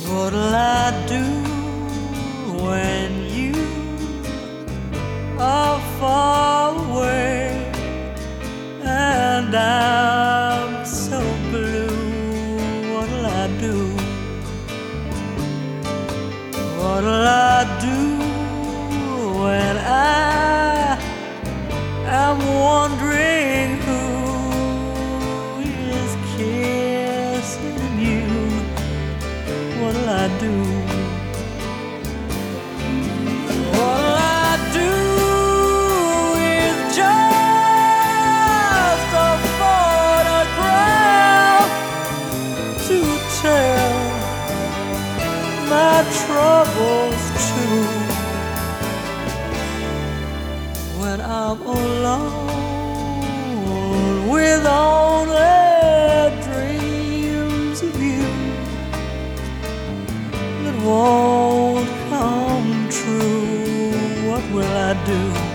What'll I do when you are far away and I'm so blue? What'll I do? What'll I do when I am wondering who is kissing you? What'll I do? What'll I do with just a photograph to tell my troubles too? When I'm alone with only dreams of you that won't come true, what will I do?